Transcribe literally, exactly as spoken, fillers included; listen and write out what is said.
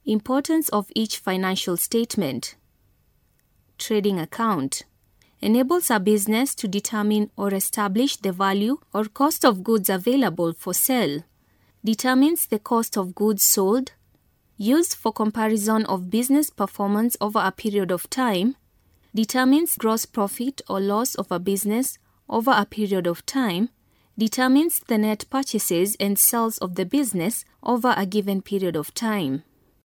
Importance of each financial statement. Trading account enables a business to determine or establish the value or cost of goods available for sale. Determines the cost of goods sold. Used for comparison of business performance over a period of time. Determines gross profit or loss of a business over a period of time. Determines the net purchases and sales of the business over a given period of time.